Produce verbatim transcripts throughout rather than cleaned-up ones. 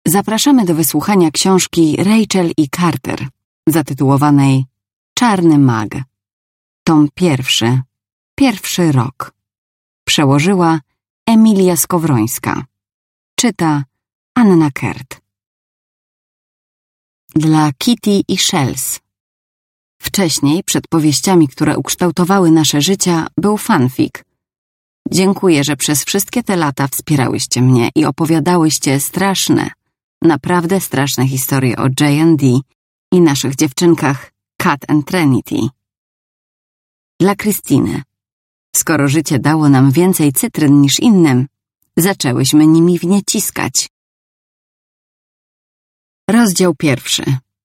zapraszamy do wysłuchania książki Rachel i Carter, zatytułowanej Czarny mag. Tom pierwszy, pierwszy rok. Przełożyła Emilia Skowrońska. Czyta Anna Kert. Dla Kitty i Shells. Wcześniej, przed powieściami, które ukształtowały nasze życia, był fanfic. Dziękuję, że przez wszystkie te lata wspierałyście mnie i opowiadałyście straszne, naprawdę straszne historie o J and D i naszych dziewczynkach Kat and Trinity. Dla Krystyny. Skoro życie dało nam więcej cytryn niż innym, zaczęłyśmy nimi w nie ciskać. Rozdział pierwszy.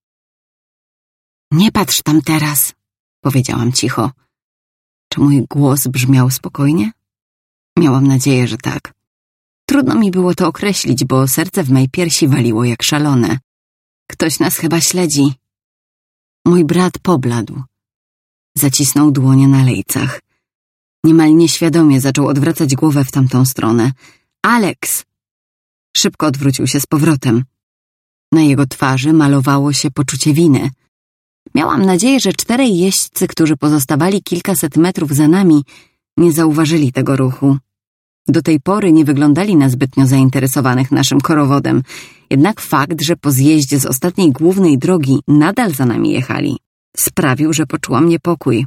Nie patrz tam teraz, powiedziałam cicho. Czy mój głos brzmiał spokojnie? Miałam nadzieję, że tak. Trudno mi było to określić, bo serce w mej piersi waliło jak szalone. Ktoś nas chyba śledzi. Mój brat pobladł. Zacisnął dłonie na lejcach. Niemal nieświadomie zaczął odwracać głowę w tamtą stronę. Alex! Szybko odwrócił się z powrotem. Na jego twarzy malowało się poczucie winy. Miałam nadzieję, że czterej jeźdźcy, którzy pozostawali kilkaset metrów za nami, nie zauważyli tego ruchu. Do tej pory nie wyglądali na zbytnio zainteresowanych naszym korowodem, jednak fakt, że po zjeździe z ostatniej głównej drogi nadal za nami jechali, sprawił, że poczułam niepokój.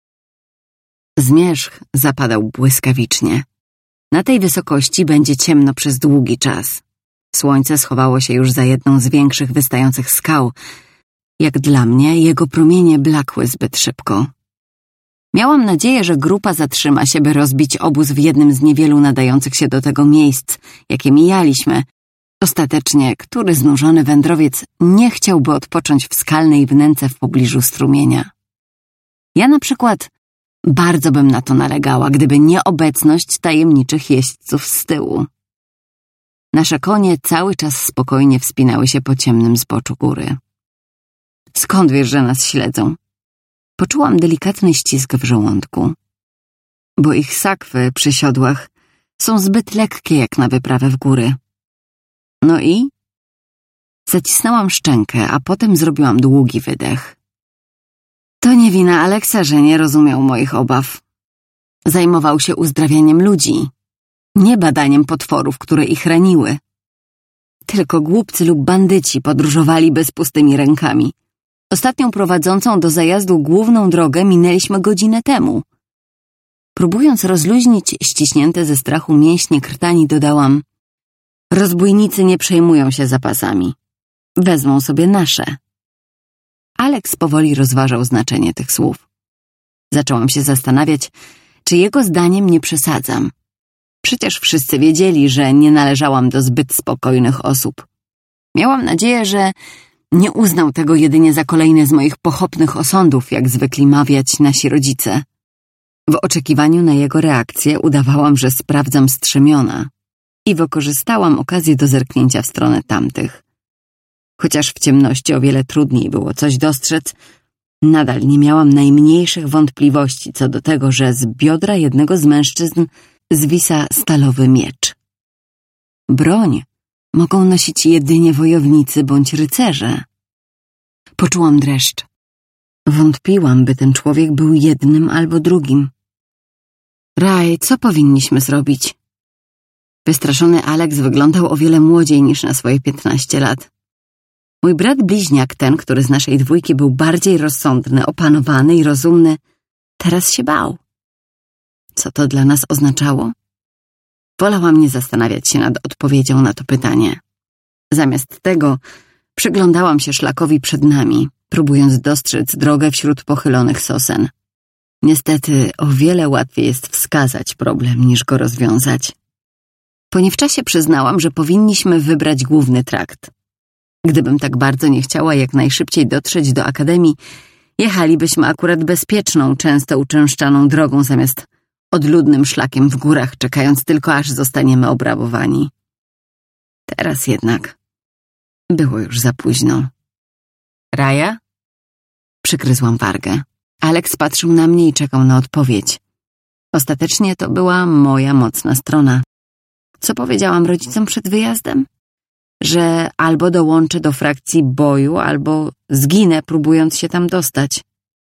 Zmierzch zapadał błyskawicznie. Na tej wysokości będzie ciemno przez długi czas. Słońce schowało się już za jedną z większych wystających skał. Jak dla mnie, jego promienie blakły zbyt szybko. Miałam nadzieję, że grupa zatrzyma się, by rozbić obóz w jednym z niewielu nadających się do tego miejsc, jakie mijaliśmy. Ostatecznie, który znużony wędrowiec nie chciałby odpocząć w skalnej wnęce w pobliżu strumienia. Ja na przykład bardzo bym na to nalegała, gdyby nie obecność tajemniczych jeźdźców z tyłu. Nasze konie cały czas spokojnie wspinały się po ciemnym zboczu góry. Skąd wiesz, że nas śledzą? Poczułam delikatny ścisk w żołądku. Bo ich sakwy przy siodłach są zbyt lekkie jak na wyprawę w góry. No i? Zacisnęłam szczękę, a potem zrobiłam długi wydech. To nie wina Alexa, że nie rozumiał moich obaw. Zajmował się uzdrawianiem ludzi, nie badaniem potworów, które ich raniły. Tylko głupcy lub bandyci podróżowaliby z pustymi rękami. Ostatnią prowadzącą do zajazdu główną drogę minęliśmy godzinę temu. Próbując rozluźnić ściśnięte ze strachu mięśnie krtani, dodałam: rozbójnicy nie przejmują się zapasami. Wezmą sobie nasze. Alex powoli rozważał znaczenie tych słów. Zaczęłam się zastanawiać, czy jego zdaniem nie przesadzam. Przecież wszyscy wiedzieli, że nie należałam do zbyt spokojnych osób. Miałam nadzieję, że nie uznał tego jedynie za kolejny z moich pochopnych osądów, jak zwykli mawiać nasi rodzice. W oczekiwaniu na jego reakcję udawałam, że sprawdzam strzemiona i wykorzystałam okazję do zerknięcia w stronę tamtych. Chociaż w ciemności o wiele trudniej było coś dostrzec, nadal nie miałam najmniejszych wątpliwości co do tego, że z biodra jednego z mężczyzn zwisa stalowy miecz. Broń mogą nosić jedynie wojownicy bądź rycerze. Poczułam dreszcz. Wątpiłam, by ten człowiek był jednym albo drugim. Raj, co powinniśmy zrobić? Wystraszony Alex wyglądał o wiele młodziej niż na swoje piętnaście lat. Mój brat bliźniak, ten, który z naszej dwójki był bardziej rozsądny, opanowany i rozumny, teraz się bał. Co to dla nas oznaczało? Wolałam nie zastanawiać się nad odpowiedzią na to pytanie. Zamiast tego przyglądałam się szlakowi przed nami, próbując dostrzec drogę wśród pochylonych sosen. Niestety o wiele łatwiej jest wskazać problem, niż go rozwiązać. Po niewczasie przyznałam, że powinniśmy wybrać główny trakt. Gdybym tak bardzo nie chciała jak najszybciej dotrzeć do akademii, jechalibyśmy akurat bezpieczną, często uczęszczaną drogą zamiast odludnym szlakiem w górach, czekając tylko aż zostaniemy obrabowani. Teraz jednak było już za późno. Raja? Przygryzłam wargę. Alex patrzył na mnie i czekał na odpowiedź. Ostatecznie to była moja mocna strona. Co powiedziałam rodzicom przed wyjazdem? że albo dołączę do frakcji boju, albo zginę, próbując się tam dostać.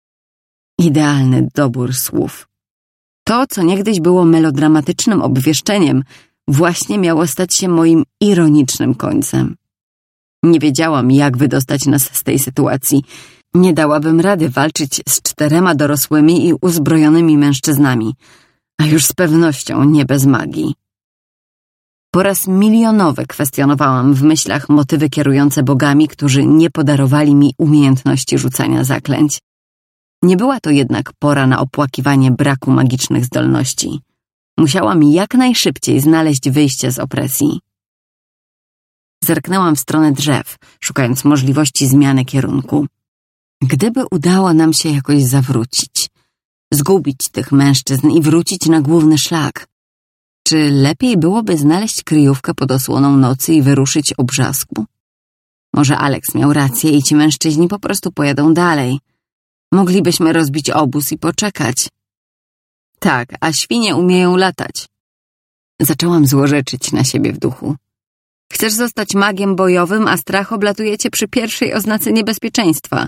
Idealny dobór słów. To, co niegdyś było melodramatycznym obwieszczeniem, właśnie miało stać się moim ironicznym końcem. Nie wiedziałam, jak wydostać nas z tej sytuacji. Nie dałabym rady walczyć z czterema dorosłymi i uzbrojonymi mężczyznami, a już z pewnością nie bez magii. Po raz milionowy kwestionowałam w myślach motywy kierujące bogami, którzy nie podarowali mi umiejętności rzucania zaklęć. Nie była to jednak pora na opłakiwanie braku magicznych zdolności. Musiałam jak najszybciej znaleźć wyjście z opresji. Zerknęłam w stronę drzew, szukając możliwości zmiany kierunku. Gdyby udało nam się jakoś zawrócić, zgubić tych mężczyzn i wrócić na główny szlak, czy lepiej byłoby znaleźć kryjówkę pod osłoną nocy i wyruszyć o brzasku? Może Alex miał rację i ci mężczyźni po prostu pojadą dalej. Moglibyśmy rozbić obóz i poczekać. Tak, a świnie umieją latać. Zaczęłam złorzeczyć na siebie w duchu. Chcesz zostać magiem bojowym, a strach oblatuje cię przy pierwszej oznace niebezpieczeństwa.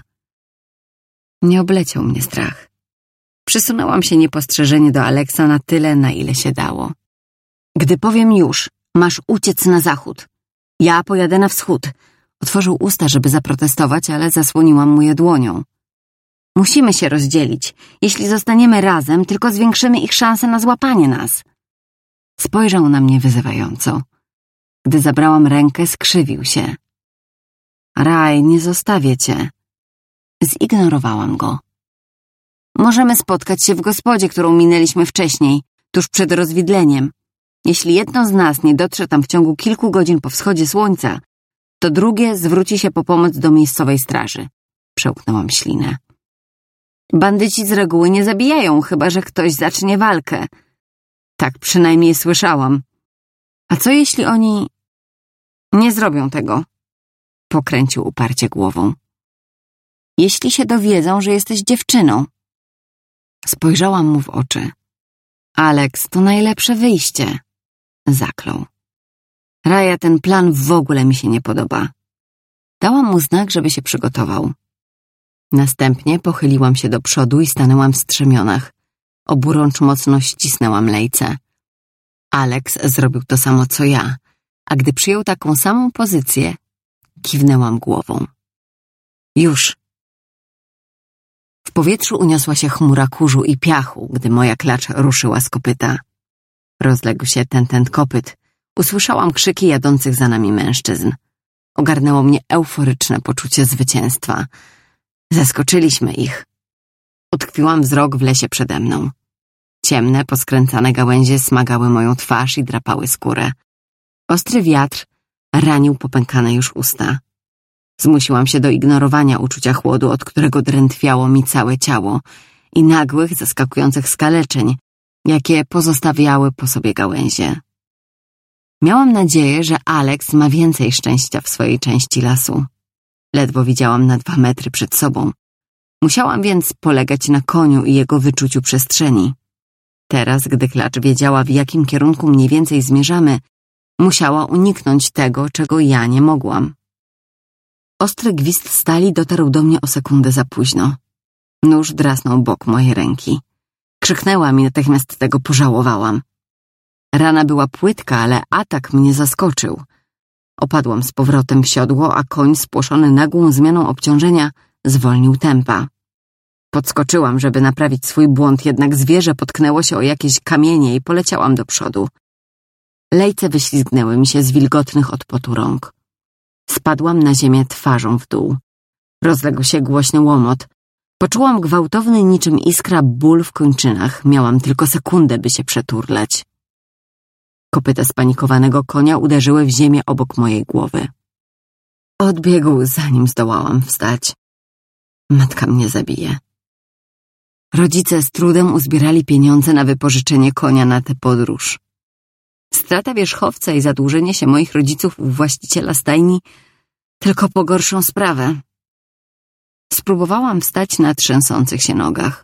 Nie obleciał mnie strach. Przysunęłam się niepostrzeżenie do Alexa na tyle, na ile się dało. Gdy powiem już, masz uciec na zachód. Ja pojadę na wschód. Otworzył usta, żeby zaprotestować, ale zasłoniłam mu je dłonią. Musimy się rozdzielić. Jeśli zostaniemy razem, tylko zwiększymy ich szanse na złapanie nas. Spojrzał na mnie wyzywająco. Gdy zabrałam rękę, skrzywił się. Raj, nie zostawię cię. Zignorowałam go. Możemy spotkać się w gospodzie, którą minęliśmy wcześniej, tuż przed rozwidleniem. Jeśli jedno z nas nie dotrze tam w ciągu kilku godzin po wschodzie słońca, to drugie zwróci się po pomoc do miejscowej straży. Przełknęłam ślinę. Bandyci z reguły nie zabijają, chyba że ktoś zacznie walkę. Tak przynajmniej słyszałam. A co jeśli oni nie zrobią tego? Pokręcił uparcie głową. Jeśli się dowiedzą, że jesteś dziewczyną. Spojrzałam mu w oczy. Alex, to najlepsze wyjście. Zaklął. Raja, ten plan w ogóle mi się nie podoba. Dałam mu znak, żeby się przygotował. Następnie pochyliłam się do przodu i stanęłam w strzemionach. Oburącz mocno ścisnęłam lejce. Alex zrobił to samo co ja, a gdy przyjął taką samą pozycję, kiwnęłam głową. Już. W powietrzu uniosła się chmura kurzu i piachu, gdy moja klacz ruszyła z kopyta. Rozległ się tentent kopyt. Usłyszałam krzyki jadących za nami mężczyzn. Ogarnęło mnie euforyczne poczucie zwycięstwa. Zaskoczyliśmy ich. Utkwiłam wzrok w lesie przede mną. Ciemne, poskręcane gałęzie smagały moją twarz i drapały skórę. Ostry wiatr ranił popękane już usta. Zmusiłam się do ignorowania uczucia chłodu, od którego drętwiało mi całe ciało i nagłych, zaskakujących skaleczeń, jakie pozostawiały po sobie gałęzie. Miałam nadzieję, że Alex ma więcej szczęścia w swojej części lasu. Ledwo widziałam na dwa metry przed sobą. Musiałam więc polegać na koniu i jego wyczuciu przestrzeni. Teraz, gdy klacz wiedziała, w jakim kierunku mniej więcej zmierzamy, musiała uniknąć tego, czego ja nie mogłam. Ostry gwizd stali dotarł do mnie o sekundę za późno. Nóż drasnął bok mojej ręki. Krzyknęłam i natychmiast tego pożałowałam. Rana była płytka, ale atak mnie zaskoczył. Opadłam z powrotem w siodło, a koń, spłoszony nagłą zmianą obciążenia, zwolnił tempa. Podskoczyłam, żeby naprawić swój błąd, jednak zwierzę potknęło się o jakieś kamienie i poleciałam do przodu. Lejce wyślizgnęły mi się z wilgotnych od potu rąk. Spadłam na ziemię twarzą w dół. Rozległ się głośny łomot. Poczułam gwałtowny niczym iskra ból w kończynach. Miałam tylko sekundę, by się przeturlać. Kopyta spanikowanego konia uderzyły w ziemię obok mojej głowy. Odbiegł, zanim zdołałam wstać. Matka mnie zabije. Rodzice z trudem uzbierali pieniądze na wypożyczenie konia na tę podróż. Strata wierzchowca i zadłużenie się moich rodziców u właściciela stajni tylko pogorszą sprawę. Spróbowałam wstać na trzęsących się nogach.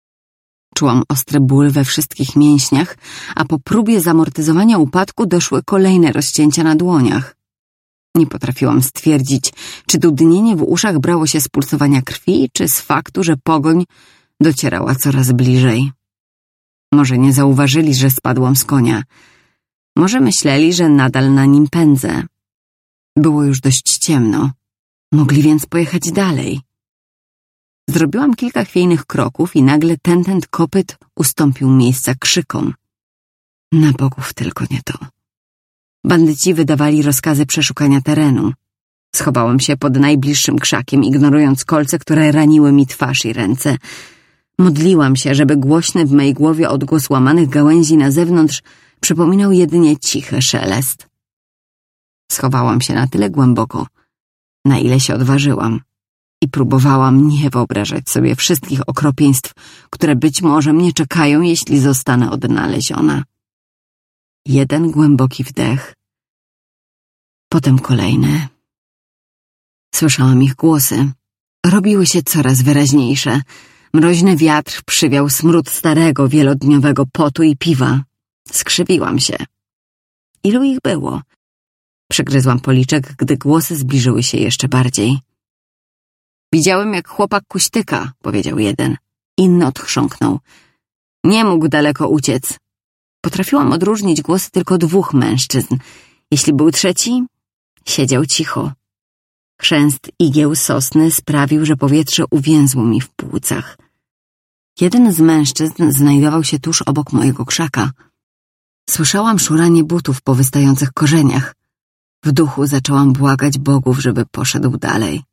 Czułam ostry ból we wszystkich mięśniach, a po próbie zamortyzowania upadku doszły kolejne rozcięcia na dłoniach. Nie potrafiłam stwierdzić, czy dudnienie w uszach brało się z pulsowania krwi, czy z faktu, że pogoń docierała coraz bliżej. Może nie zauważyli, że spadłam z konia. Może myśleli, że nadal na nim pędzę. Było już dość ciemno. Mogli więc pojechać dalej. Zrobiłam kilka chwiejnych kroków i nagle tentent kopyt ustąpił miejsca krzykom. Na bogów tylko nie to. Bandyci wydawali rozkazy przeszukania terenu. Schowałam się pod najbliższym krzakiem, ignorując kolce, które raniły mi twarz i ręce. Modliłam się, żeby głośny w mej głowie odgłos łamanych gałęzi na zewnątrz przypominał jedynie cichy szelest. Schowałam się na tyle głęboko, na ile się odważyłam i próbowałam nie wyobrażać sobie wszystkich okropieństw, które być może mnie czekają, jeśli zostanę odnaleziona. Jeden głęboki wdech, potem kolejny. Słyszałam ich głosy. Robiły się coraz wyraźniejsze. Mroźny wiatr przywiał smród starego, wielodniowego potu i piwa. Skrzywiłam się. Ilu ich było? Przygryzłam policzek, gdy głosy zbliżyły się jeszcze bardziej. Widziałem, jak chłopak kuśtyka, powiedział jeden. Inny odchrząknął. Nie mógł daleko uciec. Potrafiłam odróżnić głosy tylko dwóch mężczyzn. Jeśli był trzeci, siedział cicho. Chrzęst igieł sosny sprawił, że powietrze uwięzło mi w płucach. Jeden z mężczyzn znajdował się tuż obok mojego krzaka. Słyszałam szuranie butów po wystających korzeniach. W duchu zaczęłam błagać bogów, żeby poszedł dalej.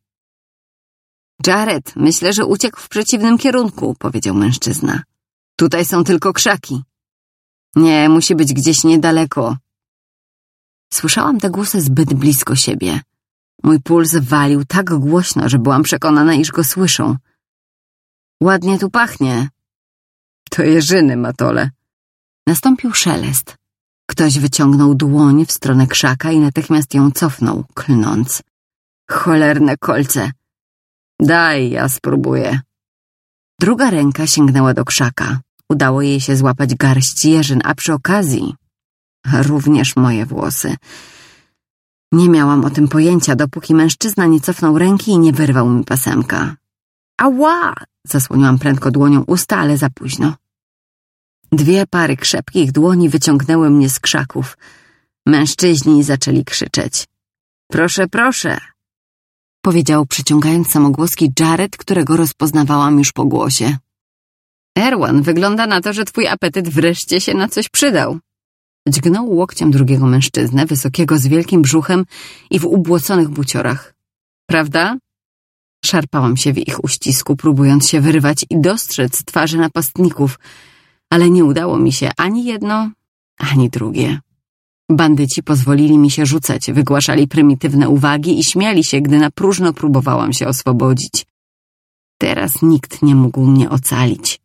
Jared, myślę, że uciekł w przeciwnym kierunku, powiedział mężczyzna. Tutaj są tylko krzaki. Nie, musi być gdzieś niedaleko. Słyszałam te głosy zbyt blisko siebie. Mój puls walił tak głośno, że byłam przekonana, iż go słyszą. Ładnie tu pachnie. To jeżyny, Matole. Nastąpił szelest. Ktoś wyciągnął dłoń w stronę krzaka i natychmiast ją cofnął, klnąc. Cholerne kolce. Daj, ja spróbuję. Druga ręka sięgnęła do krzaka. Udało jej się złapać garść jeżyn, a przy okazji również moje włosy. Nie miałam o tym pojęcia, dopóki mężczyzna nie cofnął ręki i nie wyrwał mi pasemka. Ała! Zasłoniłam prędko dłonią usta, ale za późno. Dwie pary krzepkich dłoni wyciągnęły mnie z krzaków. Mężczyźni zaczęli krzyczeć. Proszę, proszę! Powiedział, przyciągając samogłoski Jared, którego rozpoznawałam już po głosie. Erwan, wygląda na to, że twój apetyt wreszcie się na coś przydał. Dźgnął łokciem drugiego mężczyznę, wysokiego z wielkim brzuchem i w ubłoconych buciorach. Prawda? Szarpałam się w ich uścisku, próbując się wyrwać i dostrzec twarzy napastników, ale nie udało mi się ani jedno, ani drugie. Bandyci pozwolili mi się rzucać, wygłaszali prymitywne uwagi i śmiali się, gdy na próżno próbowałam się oswobodzić. Teraz nikt nie mógł mnie ocalić.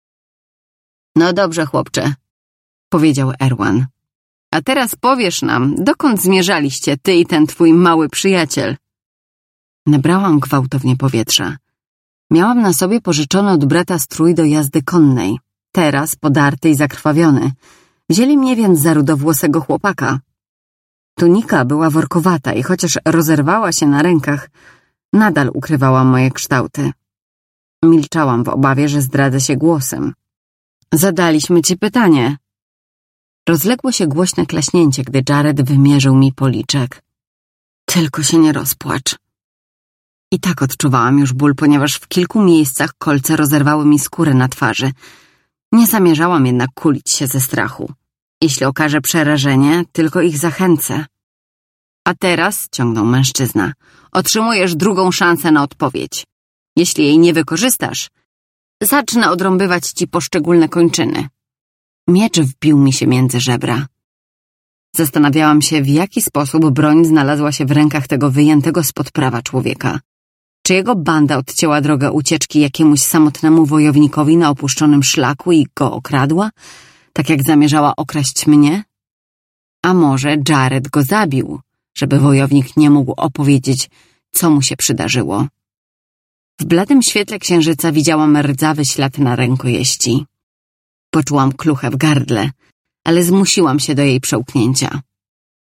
No dobrze, chłopcze, powiedział Erwan. A teraz powiesz nam, dokąd zmierzaliście ty i ten twój mały przyjaciel? Nabrałam gwałtownie powietrza. Miałam na sobie pożyczony od brata strój do jazdy konnej. Teraz podarty i zakrwawiony. Wzięli mnie więc za rudowłosego chłopaka. Tunika była workowata i chociaż rozerwała się na rękach, nadal ukrywała moje kształty. Milczałam w obawie, że zdradzę się głosem. Zadaliśmy ci pytanie. Rozległo się głośne klaśnięcie, gdy Jared wymierzył mi policzek. Tylko się nie rozpłacz. I tak odczuwałam już ból, ponieważ w kilku miejscach kolce rozerwały mi skórę na twarzy. Nie zamierzałam jednak kulić się ze strachu. Jeśli okaże przerażenie, tylko ich zachęcę. A teraz, ciągnął mężczyzna, otrzymujesz drugą szansę na odpowiedź. Jeśli jej nie wykorzystasz, zacznę odrąbywać ci poszczególne kończyny. Miecz wbił mi się między żebra. Zastanawiałam się, w jaki sposób broń znalazła się w rękach tego wyjętego spod prawa człowieka. Czy jego banda odcięła drogę ucieczki jakiemuś samotnemu wojownikowi na opuszczonym szlaku i go okradła, tak jak zamierzała okraść mnie? A może Jared go zabił, żeby wojownik nie mógł opowiedzieć, co mu się przydarzyło? W bladym świetle księżyca widziałam rdzawy ślad na rękojeści. Poczułam kluchę w gardle, ale zmusiłam się do jej przełknięcia.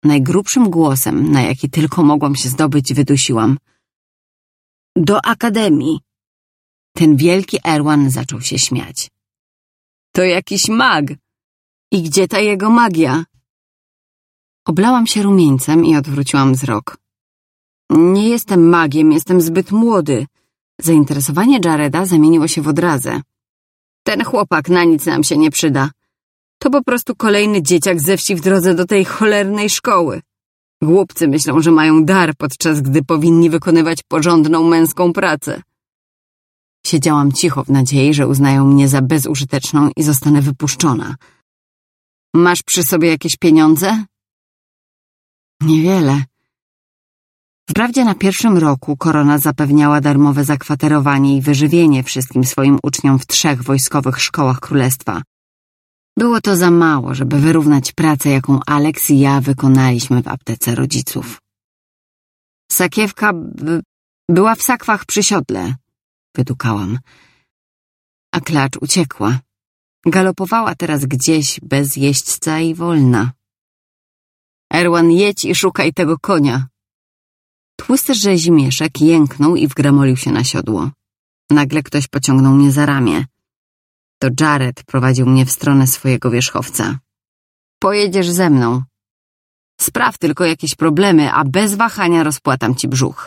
Najgrubszym głosem, na jaki tylko mogłam się zdobyć, wydusiłam: do akademii. Ten wielki Erwan zaczął się śmiać. To jakiś mag. I gdzie ta jego magia? Oblałam się rumieńcem i odwróciłam wzrok. Nie jestem magiem, jestem zbyt młody. Zainteresowanie Jareda zamieniło się w odrazę. Ten chłopak na nic nam się nie przyda. To po prostu kolejny dzieciak ze wsi w drodze do tej cholernej szkoły. Głupcy myślą, że mają dar, podczas gdy powinni wykonywać porządną męską pracę. Siedziałam cicho w nadziei, że uznają mnie za bezużyteczną i zostanę wypuszczona. Masz przy sobie jakieś pieniądze? Niewiele. Wprawdzie na pierwszym roku korona zapewniała darmowe zakwaterowanie i wyżywienie wszystkim swoim uczniom w trzech wojskowych szkołach królestwa. Było to za mało, żeby wyrównać pracę, jaką Alex i ja wykonaliśmy w aptece rodziców. Sakiewka b- była w sakwach przy siodle, wydukałam. A klacz uciekła. Galopowała teraz gdzieś bez jeźdźca i wolna. Erwan, jedź i szukaj tego konia. Tłusty rzezimieszek jęknął i wgramolił się na siodło. Nagle ktoś pociągnął mnie za ramię. To Jared prowadził mnie w stronę swojego wierzchowca. Pojedziesz ze mną. Spraw tylko jakieś problemy, a bez wahania rozpłatam ci brzuch.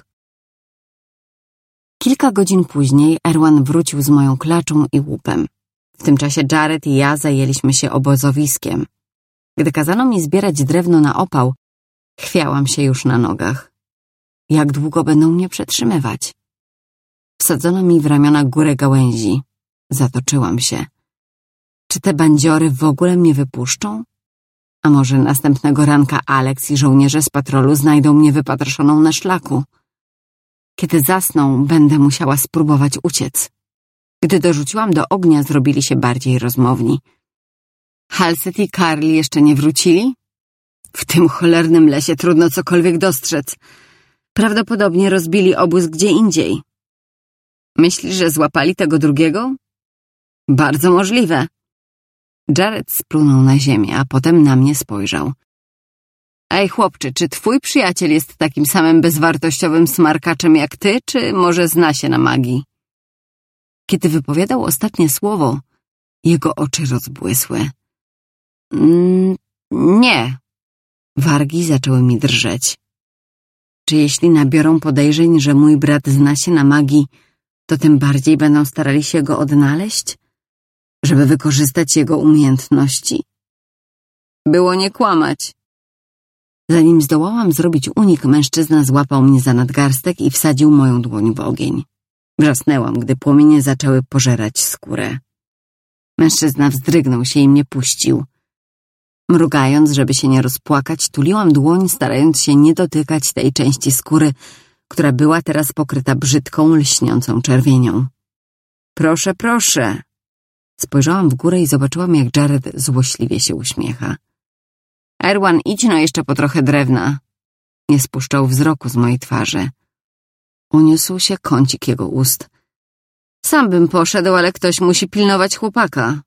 Kilka godzin później Erwan wrócił z moją klaczą i łupem. W tym czasie Jared i ja zajęliśmy się obozowiskiem. Gdy kazano mi zbierać drewno na opał, chwiałam się już na nogach. Jak długo będą mnie przetrzymywać? Wsadzono mi w ramiona górę gałęzi. Zatoczyłam się. Czy te bandziory w ogóle mnie wypuszczą? A może następnego ranka Alex i żołnierze z patrolu znajdą mnie wypatroszoną na szlaku? Kiedy zasną, będę musiała spróbować uciec. Gdy dorzuciłam do ognia, zrobili się bardziej rozmowni. Halset i Carly jeszcze nie wrócili? W tym cholernym lesie trudno cokolwiek dostrzec. Prawdopodobnie rozbili obóz gdzie indziej. Myślisz, że złapali tego drugiego? Bardzo możliwe. Jared splunął na ziemię, a potem na mnie spojrzał. Ej, chłopcze, czy twój przyjaciel jest takim samym bezwartościowym smarkaczem jak ty, czy może zna się na magii? Kiedy wypowiadał ostatnie słowo, jego oczy rozbłysły. Mm, nie. Wargi zaczęły mi drżeć. Czy jeśli nabiorą podejrzeń, że mój brat zna się na magii, to tym bardziej będą starali się go odnaleźć? Żeby wykorzystać jego umiejętności? Było nie kłamać. Zanim zdołałam zrobić unik, mężczyzna złapał mnie za nadgarstek i wsadził moją dłoń w ogień. Wrzasnęłam, gdy płomienie zaczęły pożerać skórę. Mężczyzna wzdrygnął się i mnie puścił. Mrugając, żeby się nie rozpłakać, tuliłam dłoń, starając się nie dotykać tej części skóry, która była teraz pokryta brzydką, lśniącą czerwienią. Proszę, proszę. Spojrzałam w górę i zobaczyłam, jak Jared złośliwie się uśmiecha. Erwan, idź no jeszcze po trochę drewna. Nie spuszczał wzroku z mojej twarzy. Uniósł się kącik jego ust. Sam bym poszedł, ale ktoś musi pilnować chłopaka.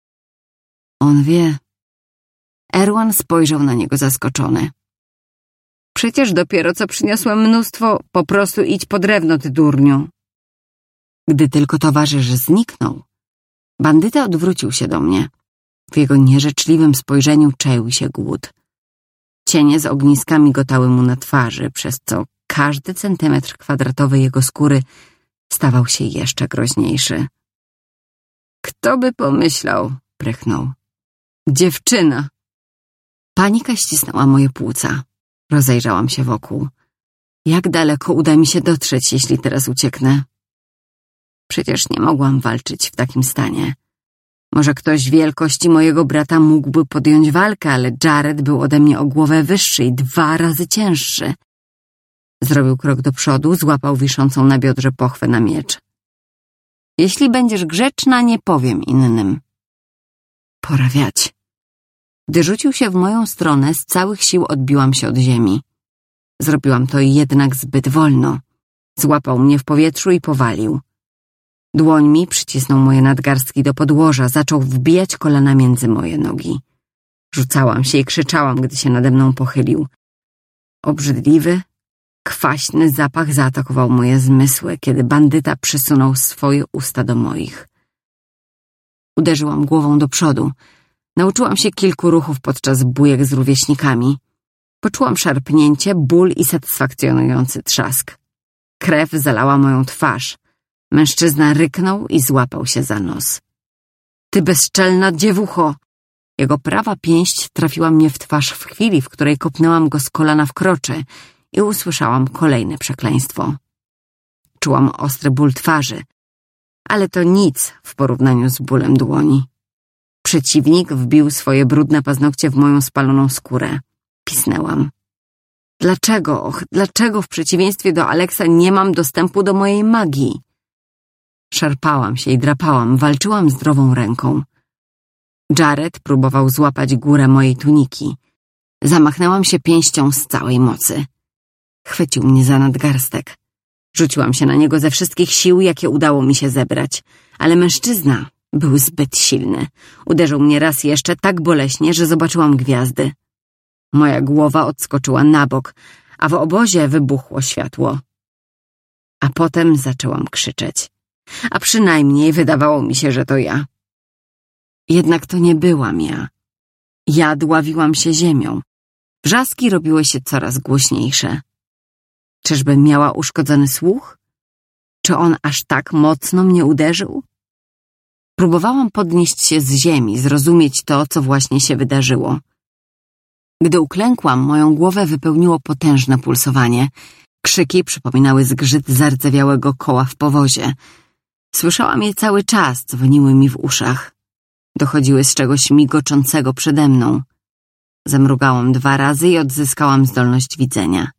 On wie. Erwan spojrzał na niego zaskoczony. Przecież dopiero co przyniosłem mnóstwo, po prostu idź po drewno, ty durniu. Gdy tylko towarzysz zniknął, bandyta odwrócił się do mnie. W jego nieżyczliwym spojrzeniu czaił się głód. Cienie z ogniska migotały mu na twarzy, przez co każdy centymetr kwadratowy jego skóry stawał się jeszcze groźniejszy. Kto by pomyślał, prychnął. Dziewczyna! Panika ścisnęła moje płuca. Rozejrzałam się wokół. Jak daleko uda mi się dotrzeć, jeśli teraz ucieknę? Przecież nie mogłam walczyć w takim stanie. Może ktoś wielkości mojego brata mógłby podjąć walkę, ale Jared był ode mnie o głowę wyższy i dwa razy cięższy. Zrobił krok do przodu, złapał wiszącą na biodrze pochwę na miecz. Jeśli będziesz grzeczna, nie powiem innym. Pora wiać. Gdy rzucił się w moją stronę, z całych sił odbiłam się od ziemi. Zrobiłam to jednak zbyt wolno. Złapał mnie w powietrzu i powalił. Dłońmi przycisnął moje nadgarstki do podłoża, zaczął wbijać kolana między moje nogi. Rzucałam się i krzyczałam, gdy się nade mną pochylił. Obrzydliwy, kwaśny zapach zaatakował moje zmysły, kiedy bandyta przysunął swoje usta do moich. Uderzyłam głową do przodu. Nauczyłam się kilku ruchów podczas bujek z rówieśnikami. Poczułam szarpnięcie, ból i satysfakcjonujący trzask. Krew zalała moją twarz. Mężczyzna ryknął i złapał się za nos. Ty bezczelna dziewucho! Jego prawa pięść trafiła mnie w twarz w chwili, w której kopnęłam go z kolana w krocze i usłyszałam kolejne przekleństwo. Czułam ostry ból twarzy, ale to nic w porównaniu z bólem dłoni. Przeciwnik wbił swoje brudne paznokcie w moją spaloną skórę. Pisnęłam. Dlaczego, och, dlaczego w przeciwieństwie do Alexa nie mam dostępu do mojej magii? Szarpałam się i drapałam, walczyłam zdrową ręką. Jared próbował złapać górę mojej tuniki. Zamachnęłam się pięścią z całej mocy. Chwycił mnie za nadgarstek. Rzuciłam się na niego ze wszystkich sił, jakie udało mi się zebrać, ale mężczyzna był zbyt silny. Uderzył mnie raz jeszcze tak boleśnie, że zobaczyłam gwiazdy. Moja głowa odskoczyła na bok, a w obozie wybuchło światło. A potem zaczęłam krzyczeć. A przynajmniej wydawało mi się, że to ja. Jednak to nie byłam ja. Ja dławiłam się ziemią. Wrzaski robiły się coraz głośniejsze. Czyżbym miała uszkodzony słuch? Czy on aż tak mocno mnie uderzył? Próbowałam podnieść się z ziemi, zrozumieć to, co właśnie się wydarzyło. Gdy uklękłam, moją głowę wypełniło potężne pulsowanie. Krzyki przypominały zgrzyt zardzewiałego koła w powozie. Słyszałam je cały czas, dzwoniły mi w uszach. Dochodziły z czegoś migoczącego przede mną. Zamrugałam dwa razy i odzyskałam zdolność widzenia.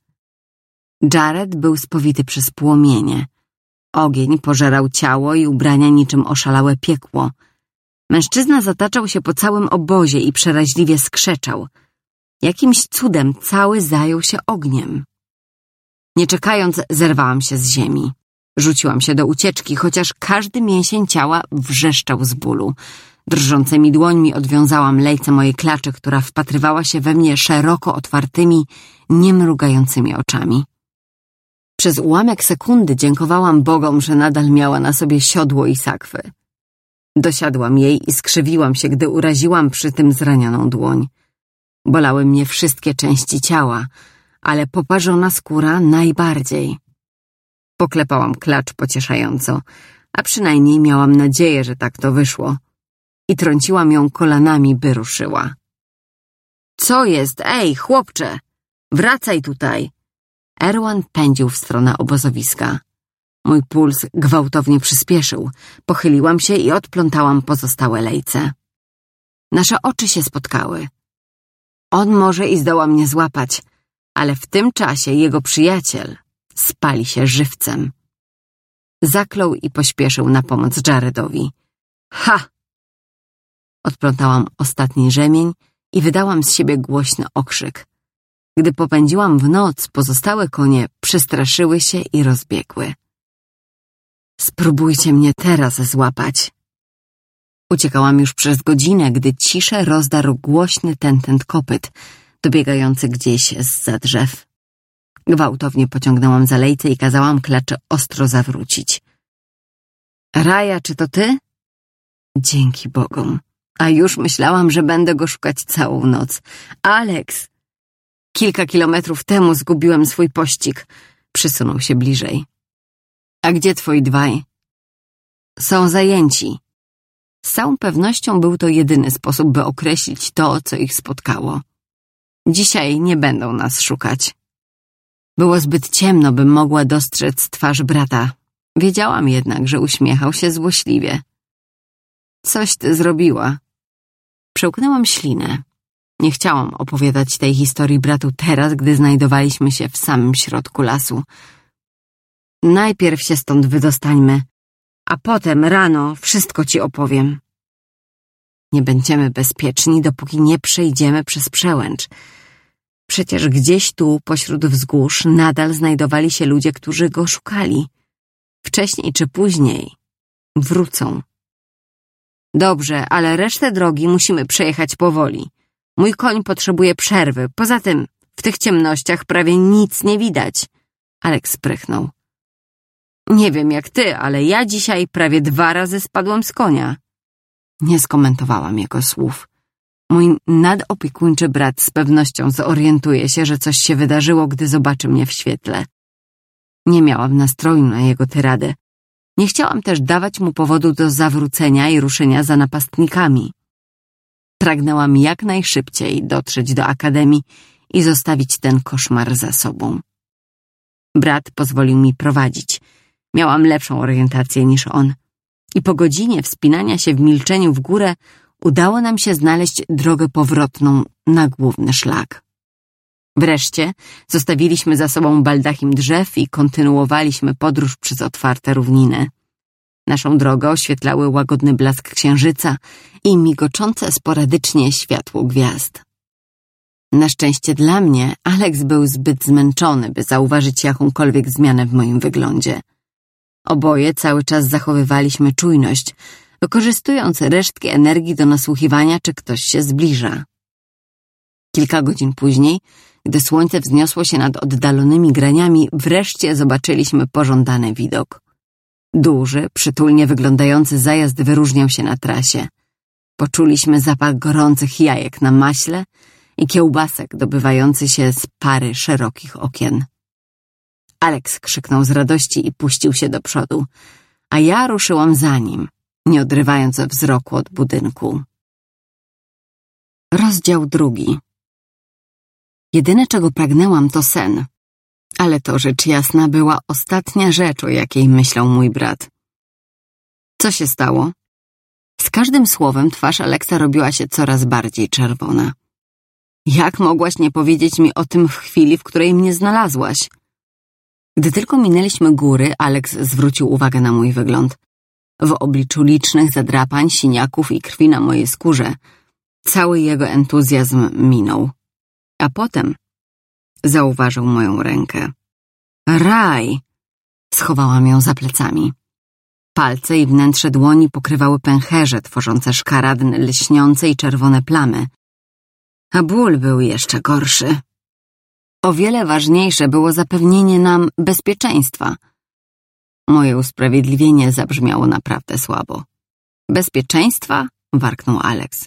Jared był spowity przez płomienie. Ogień pożerał ciało i ubrania niczym oszalałe piekło. Mężczyzna zataczał się po całym obozie i przeraźliwie skrzeczał. Jakimś cudem cały zajął się ogniem. Nie czekając, zerwałam się z ziemi. Rzuciłam się do ucieczki, chociaż każdy mięsień ciała wrzeszczał z bólu. Drżącymi dłońmi odwiązałam lejce mojej klaczy, która wpatrywała się we mnie szeroko otwartymi, niemrugającymi oczami. Przez ułamek sekundy dziękowałam Bogom, że nadal miała na sobie siodło i sakwę. Dosiadłam jej i skrzywiłam się, gdy uraziłam przy tym zranioną dłoń. Bolały mnie wszystkie części ciała, ale poparzona skóra najbardziej. Poklepałam klacz pocieszająco, a przynajmniej miałam nadzieję, że tak to wyszło. I trąciłam ją kolanami, by ruszyła. Co jest? Ej, chłopcze! Wracaj tutaj! Erwan pędził w stronę obozowiska. Mój puls gwałtownie przyspieszył. Pochyliłam się i odplątałam pozostałe lejce. Nasze oczy się spotkały. On może i zdoła mnie złapać, ale w tym czasie jego przyjaciel spali się żywcem. Zaklął i pośpieszył na pomoc Jaredowi. Ha! Odplątałam ostatni rzemień i wydałam z siebie głośny okrzyk. Gdy popędziłam w noc, pozostałe konie przestraszyły się i rozbiegły. Spróbujcie mnie teraz złapać. Uciekałam już przez godzinę, gdy ciszę rozdarł głośny tentent kopyt, dobiegający gdzieś zza drzew. Gwałtownie pociągnęłam za lejce i kazałam klaczy ostro zawrócić. Raja, czy to ty? Dzięki Bogom. A już myślałam, że będę go szukać całą noc. Alex! Kilka kilometrów temu zgubiłem swój pościg. Przysunął się bliżej. A gdzie twoi dwaj? Są zajęci. Z całą pewnością był to jedyny sposób, by określić to, co ich spotkało. Dzisiaj nie będą nas szukać. Było zbyt ciemno, bym mogła dostrzec twarz brata. Wiedziałam jednak, że uśmiechał się złośliwie. Coś ty zrobiła. Przełknęłam ślinę. Nie chciałam opowiadać tej historii bratu teraz, gdy znajdowaliśmy się w samym środku lasu. Najpierw się stąd wydostańmy, a potem rano wszystko ci opowiem. Nie będziemy bezpieczni, dopóki nie przejdziemy przez przełęcz. Przecież gdzieś tu, pośród wzgórz, nadal znajdowali się ludzie, którzy go szukali. Wcześniej czy później wrócą. Dobrze, ale resztę drogi musimy przejechać powoli. Mój koń potrzebuje przerwy. Poza tym W tych ciemnościach prawie nic nie widać. Alex sprychnął. Nie wiem jak ty, ale ja dzisiaj prawie dwa razy spadłem z konia. Nie skomentowałam jego słów. Mój nadopiekuńczy brat z pewnością zorientuje się, że coś się wydarzyło, gdy zobaczy mnie w świetle. Nie miałam nastroju na jego tyradę. Nie chciałam też dawać mu powodu do zawrócenia i ruszenia za napastnikami. Pragnęłam jak najszybciej dotrzeć do akademii i zostawić ten koszmar za sobą. Brat pozwolił mi prowadzić. Miałam lepszą orientację niż on. I po godzinie wspinania się w milczeniu w górę udało nam się znaleźć drogę powrotną na główny szlak. Wreszcie zostawiliśmy za sobą baldachim drzew i kontynuowaliśmy podróż przez otwarte równiny. Naszą drogę oświetlały łagodny blask księżyca i migoczące sporadycznie światło gwiazd. Na szczęście dla mnie Alex był zbyt zmęczony, by zauważyć jakąkolwiek zmianę w moim wyglądzie. Oboje cały czas zachowywaliśmy czujność, wykorzystując resztki energii do nasłuchiwania, czy ktoś się zbliża. Kilka godzin później, gdy słońce wzniosło się nad oddalonymi graniami, wreszcie zobaczyliśmy pożądany widok. Duży, przytulnie wyglądający zajazd wyróżniał się na trasie. Poczuliśmy zapach gorących jajek na maśle i kiełbasek dobywający się z pary szerokich okien. Alex krzyknął z radości i puścił się do przodu, a ja ruszyłam za nim, nie odrywając wzroku od budynku. Rozdział drugi. Jedyne, czego pragnęłam, to sen. Ale to, rzecz jasna, była ostatnia rzecz, o jakiej myślał mój brat. Co się stało? Z każdym słowem twarz Alexa robiła się coraz bardziej czerwona. Jak mogłaś nie powiedzieć mi o tym w chwili, w której mnie znalazłaś? Gdy tylko minęliśmy góry, Alex zwrócił uwagę na mój wygląd. W obliczu licznych zadrapań, siniaków i krwi na mojej skórze cały jego entuzjazm minął. A potem zauważył moją rękę. Raj! Schowałam ją za plecami. Palce i wnętrze dłoni pokrywały pęcherze tworzące szkaradne, lśniące i czerwone plamy. A ból był jeszcze gorszy. O wiele ważniejsze było zapewnienie nam bezpieczeństwa. Moje usprawiedliwienie zabrzmiało naprawdę słabo. Bezpieczeństwa? Warknął Alex.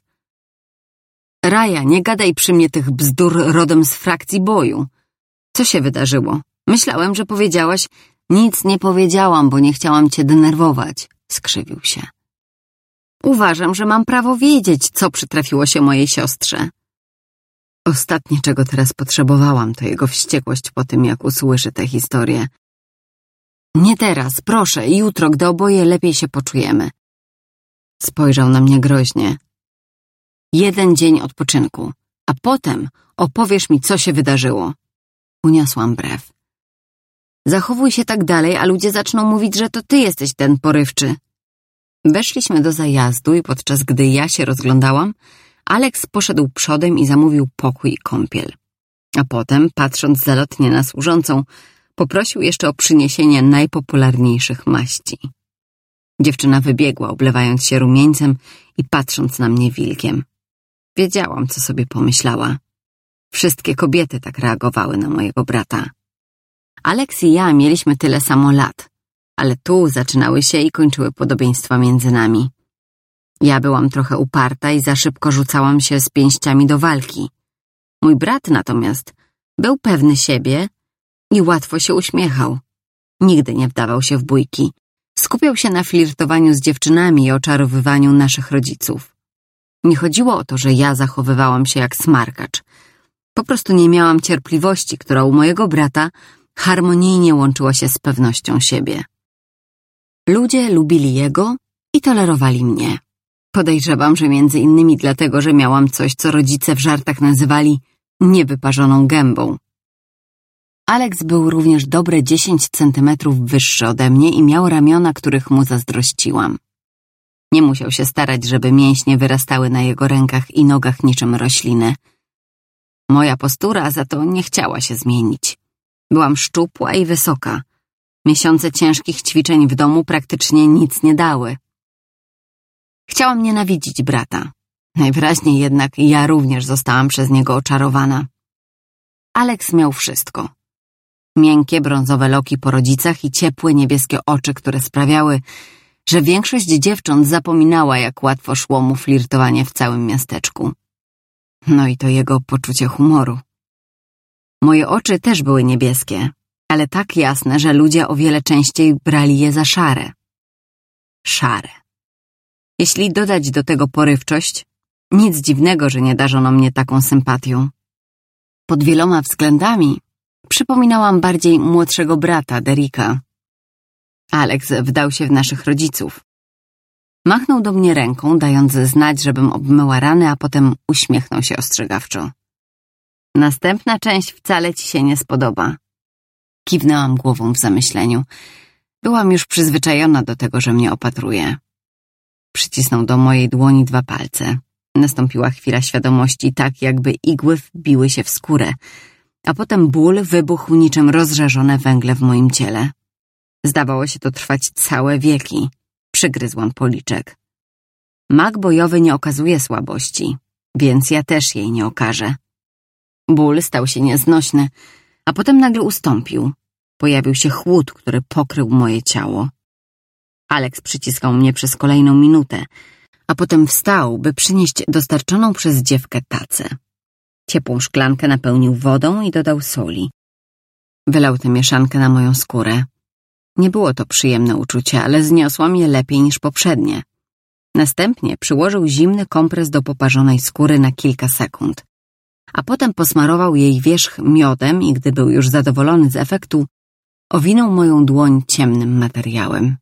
Raja, nie gadaj przy mnie tych bzdur rodem z frakcji boju. Co się wydarzyło? Myślałem, że powiedziałaś... Nic nie powiedziałam, bo nie chciałam cię denerwować, skrzywił się. Uważam, że mam prawo wiedzieć, co przytrafiło się mojej siostrze. Ostatnie, czego teraz potrzebowałam, to jego wściekłość po tym, jak usłyszy tę historię. Nie teraz, proszę, jutro, gdy oboje lepiej się poczujemy. Spojrzał na mnie groźnie. Jeden dzień odpoczynku, a potem opowiesz mi, co się wydarzyło. Uniosłam brew. Zachowuj się tak dalej, a ludzie zaczną mówić, że to ty jesteś ten porywczy. Weszliśmy do zajazdu i podczas gdy ja się rozglądałam, Alex poszedł przodem i zamówił pokój i kąpiel. A potem, patrząc zalotnie na służącą, poprosił jeszcze o przyniesienie najpopularniejszych maści. Dziewczyna wybiegła, oblewając się rumieńcem i patrząc na mnie wilkiem. Wiedziałam, co sobie pomyślała. Wszystkie kobiety tak reagowały na mojego brata. Alex i ja mieliśmy tyle samo lat, ale tu zaczynały się i kończyły podobieństwa między nami. Ja byłam trochę uparta i za szybko rzucałam się z pięściami do walki. Mój brat natomiast był pewny siebie i łatwo się uśmiechał. Nigdy nie wdawał się w bójki. Skupiał się na flirtowaniu z dziewczynami i oczarowywaniu naszych rodziców. Nie chodziło o to, że ja zachowywałam się jak smarkacz. Po prostu nie miałam cierpliwości, która u mojego brata harmonijnie łączyła się z pewnością siebie. Ludzie lubili jego i tolerowali mnie. Podejrzewam, że między innymi dlatego, że miałam coś, co rodzice w żartach nazywali niewyparzoną gębą. Alex był również dobre dziesięć centymetrów wyższy ode mnie i miał ramiona, których mu zazdrościłam. Nie musiał się starać, żeby mięśnie wyrastały na jego rękach i nogach niczym rośliny. Moja postura za to nie chciała się zmienić. Byłam szczupła i wysoka. Miesiące ciężkich ćwiczeń w domu praktycznie nic nie dały. Chciałam nienawidzić brata. Najwyraźniej jednak ja również zostałam przez niego oczarowana. Alex miał wszystko. Miękkie, brązowe loki po rodzicach i ciepłe, niebieskie oczy, które sprawiały, że większość dziewcząt zapominała, jak łatwo szło mu flirtowanie w całym miasteczku. No i to jego poczucie humoru. Moje oczy też były niebieskie, ale tak jasne, że ludzie o wiele częściej brali je za szare. Szare. Jeśli dodać do tego porywczość, nic dziwnego, że nie darzono mnie taką sympatią. Pod wieloma względami przypominałam bardziej młodszego brata, Derricka. Alex wdał się w naszych rodziców. Machnął do mnie ręką, dając znać, żebym obmyła rany, a potem uśmiechnął się ostrzegawczo. Następna część wcale ci się nie spodoba. Kiwnęłam głową w zamyśleniu. Byłam już przyzwyczajona do tego, że mnie opatruje. Przycisnął do mojej dłoni dwa palce. Nastąpiła chwila świadomości, tak jakby igły wbiły się w skórę, a potem ból wybuchł niczym rozżarzone węgle w moim ciele. Zdawało się to trwać całe wieki. Przygryzłam policzek. Mag bojowy nie okazuje słabości, więc ja też jej nie okażę. Ból stał się nieznośny, a potem nagle ustąpił. Pojawił się chłód, który pokrył moje ciało. Alex przyciskał mnie przez kolejną minutę, a potem wstał, by przynieść dostarczoną przez dziewkę tacę. Ciepłą szklankę napełnił wodą i dodał soli. Wylał tę mieszankę na moją skórę. Nie było to przyjemne uczucie, ale zniosłam je lepiej niż poprzednie. Następnie przyłożył zimny kompres do poparzonej skóry na kilka sekund, a potem posmarował jej wierzch miodem i gdy był już zadowolony z efektu, owinął moją dłoń ciemnym materiałem.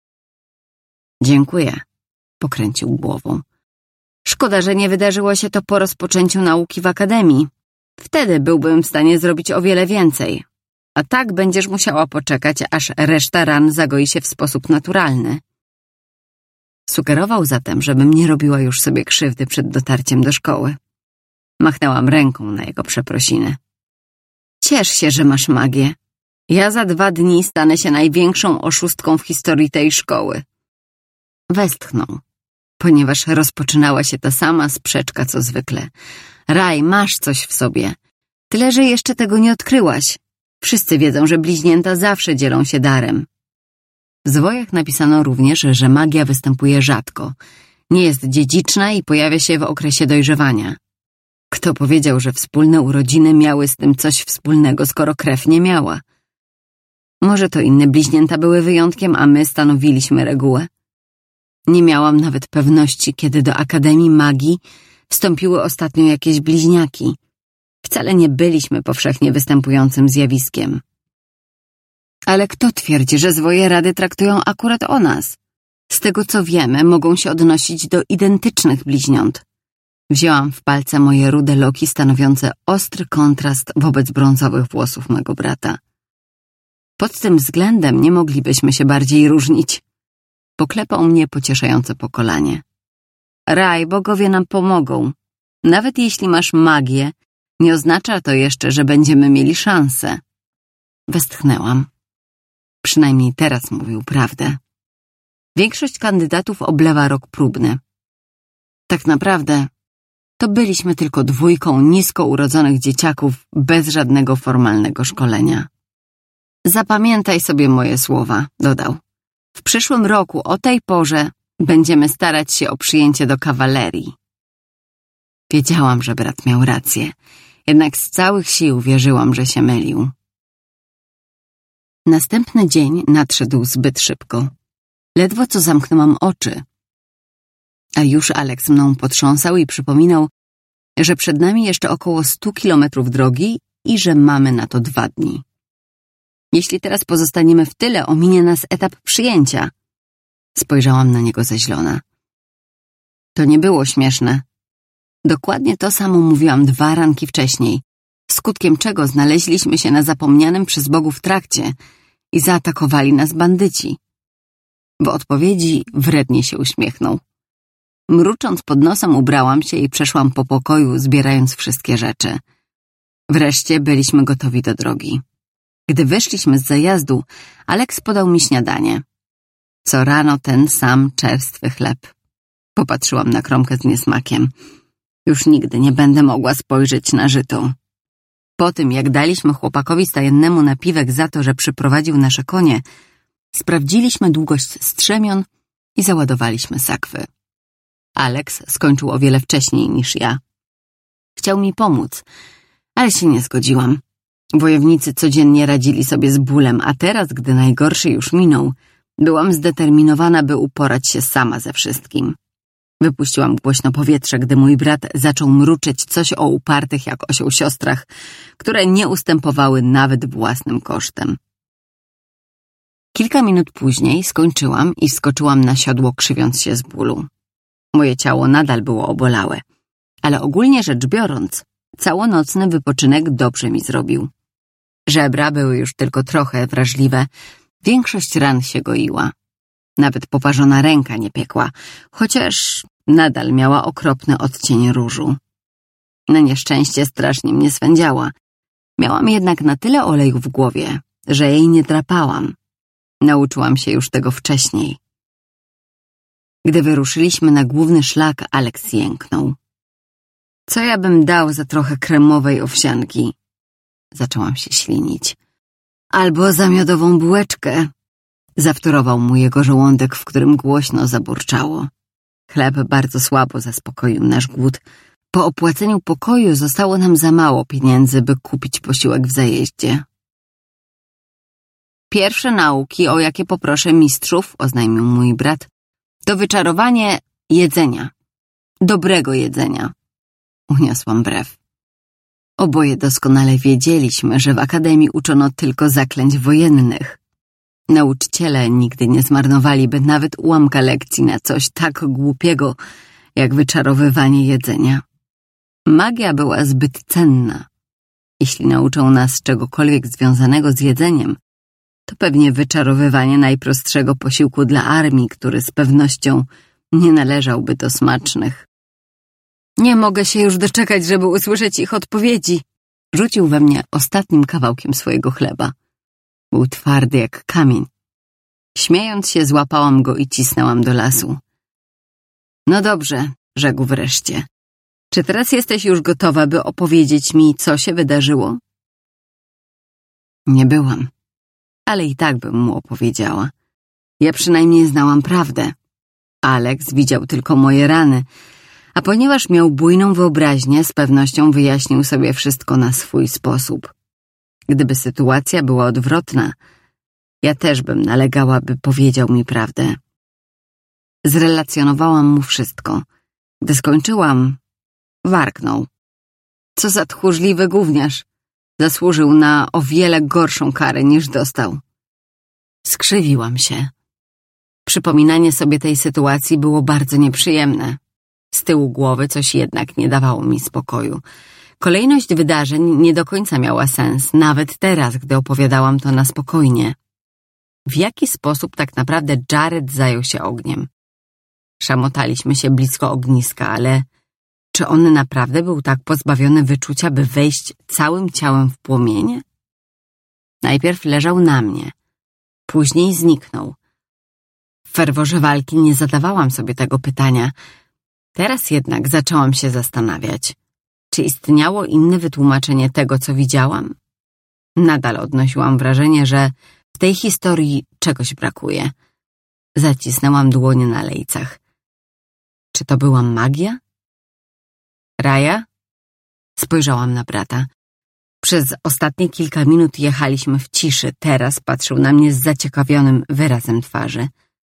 Dziękuję, pokręcił głową. Szkoda, że nie wydarzyło się to po rozpoczęciu nauki w akademii. Wtedy byłbym w stanie zrobić o wiele więcej. A tak będziesz musiała poczekać, aż reszta ran zagoi się w sposób naturalny. Sugerował zatem, żebym nie robiła już sobie krzywdy przed dotarciem do szkoły. Machnęłam ręką na jego przeprosiny. Ciesz się, że masz magię. Ja za dwa dni stanę się największą oszustką w historii tej szkoły. Westchnął, ponieważ rozpoczynała się ta sama sprzeczka co zwykle. Raj, masz coś w sobie. Tyle, że jeszcze tego nie odkryłaś. Wszyscy wiedzą, że bliźnięta zawsze dzielą się darem. W zwojach napisano również, że magia występuje rzadko. Nie jest dziedziczna i pojawia się w okresie dojrzewania. Kto powiedział, że wspólne urodziny miały z tym coś wspólnego, skoro krew nie miała? Może to inne bliźnięta były wyjątkiem, a my stanowiliśmy regułę? Nie miałam nawet pewności, kiedy do Akademii Magii wstąpiły ostatnio jakieś bliźniaki. Wcale nie byliśmy powszechnie występującym zjawiskiem. Ale kto twierdzi, że zwoje rady traktują akurat o nas? Z tego co wiemy, mogą się odnosić do identycznych bliźniąt. Wzięłam w palce moje rude loki stanowiące ostry kontrast wobec brązowych włosów mego brata. Pod tym względem nie moglibyśmy się bardziej różnić. Poklepał mnie pocieszająco po kolanie. Raj, bogowie nam pomogą. Nawet jeśli masz magię, nie oznacza to jeszcze, że będziemy mieli szansę. Westchnęłam. Przynajmniej teraz mówił prawdę. Większość kandydatów oblewa rok próbny. Tak naprawdę to byliśmy tylko dwójką nisko urodzonych dzieciaków bez żadnego formalnego szkolenia. Zapamiętaj sobie moje słowa, dodał. W przyszłym roku o tej porze będziemy starać się o przyjęcie do kawalerii. Wiedziałam, że brat miał rację, jednak z całych sił wierzyłam, że się mylił. Następny dzień nadszedł zbyt szybko. Ledwo co zamknęłam oczy, a już Alex mną potrząsał i przypominał, że przed nami jeszcze około stu kilometrów drogi i że mamy na to dwa dni. Jeśli teraz pozostaniemy w tyle, ominie nas etap przyjęcia. Spojrzałam na niego zaźlona. To nie było śmieszne. Dokładnie to samo mówiłam dwa ranki wcześniej, skutkiem czego znaleźliśmy się na zapomnianym przez bogów trakcie i zaatakowali nas bandyci. W odpowiedzi wrednie się uśmiechnął. Mrucząc pod nosem ubrałam się i przeszłam po pokoju, zbierając wszystkie rzeczy. Wreszcie byliśmy gotowi do drogi. Gdy wyszliśmy z zajazdu, Alex podał mi śniadanie. Co rano ten sam czerstwy chleb. Popatrzyłam na kromkę z niesmakiem. Już nigdy nie będę mogła spojrzeć na żyto. Po tym, jak daliśmy chłopakowi stajennemu napiwek za to, że przyprowadził nasze konie, sprawdziliśmy długość strzemion i załadowaliśmy sakwy. Alex skończył o wiele wcześniej niż ja. Chciał mi pomóc, ale się nie zgodziłam. Wojownicy codziennie radzili sobie z bólem, a teraz, gdy najgorszy już minął, byłam zdeterminowana, by uporać się sama ze wszystkim. Wypuściłam głośno powietrze, gdy mój brat zaczął mruczeć coś o upartych jak osioł siostrach, które nie ustępowały nawet własnym kosztem. Kilka minut później skończyłam i wskoczyłam na siodło, krzywiąc się z bólu. Moje ciało nadal było obolałe, ale ogólnie rzecz biorąc, całonocny wypoczynek dobrze mi zrobił. Żebra były już tylko trochę wrażliwe, większość ran się goiła. Nawet poparzona ręka nie piekła, chociaż nadal miała okropny odcień różu. Na nieszczęście strasznie mnie swędziała. Miałam jednak na tyle oleju w głowie, że jej nie drapałam. Nauczyłam się już tego wcześniej. Gdy wyruszyliśmy na główny szlak, Alex jęknął. Co ja bym dał za trochę kremowej owsianki? Zaczęłam się ślinić. Albo za miodową bułeczkę. Zawtórował mu jego żołądek, w którym głośno zaburczało. Chleb bardzo słabo zaspokoił nasz głód. Po opłaceniu pokoju zostało nam za mało pieniędzy, by kupić posiłek w zajeździe. Pierwsze nauki, o jakie poproszę mistrzów, oznajmił mój brat, to wyczarowanie jedzenia. Dobrego jedzenia. Uniosłam brew. Oboje doskonale wiedzieliśmy, że w akademii uczono tylko zaklęć wojennych. Nauczyciele nigdy nie zmarnowaliby nawet ułamka lekcji na coś tak głupiego, jak wyczarowywanie jedzenia. Magia była zbyt cenna. Jeśli nauczą nas czegokolwiek związanego z jedzeniem, to pewnie wyczarowywanie najprostszego posiłku dla armii, który z pewnością nie należałby do smacznych. Nie mogę się już doczekać, żeby usłyszeć ich odpowiedzi. Rzucił we mnie ostatnim kawałkiem swojego chleba. Był twardy jak kamień. Śmiejąc się, złapałam go i cisnęłam do lasu. No dobrze, rzekł wreszcie. Czy teraz jesteś już gotowa, by opowiedzieć mi, co się wydarzyło? Nie byłam, ale i tak bym mu opowiedziała. Ja przynajmniej znałam prawdę. Alex widział tylko moje rany, a ponieważ miał bujną wyobraźnię, z pewnością wyjaśnił sobie wszystko na swój sposób. Gdyby sytuacja była odwrotna, ja też bym nalegała, by powiedział mi prawdę. Zrelacjonowałam mu wszystko. Gdy skończyłam, warknął. Co za tchórzliwy gówniarz. Zasłużył na o wiele gorszą karę niż dostał. Skrzywiłam się. Przypominanie sobie tej sytuacji było bardzo nieprzyjemne. Z tyłu głowy coś jednak nie dawało mi spokoju. Kolejność wydarzeń nie do końca miała sens, nawet teraz, gdy opowiadałam to na spokojnie. W jaki sposób tak naprawdę Jared zajął się ogniem? Szamotaliśmy się blisko ogniska, ale czy on naprawdę był tak pozbawiony wyczucia, by wejść całym ciałem w płomienie? Najpierw leżał na mnie, później zniknął. W ferworze walki nie zadawałam sobie tego pytania. Teraz jednak zaczęłam się zastanawiać. Czy istniało inne wytłumaczenie tego, co widziałam? Nadal odnosiłam wrażenie, że w tej historii czegoś brakuje. Zacisnęłam dłonie na lejcach. Czy to była magia? Raja? Spojrzałam na brata. Przez ostatnie kilka minut jechaliśmy w ciszy. Teraz patrzył na mnie z zaciekawionym wyrazem twarzy.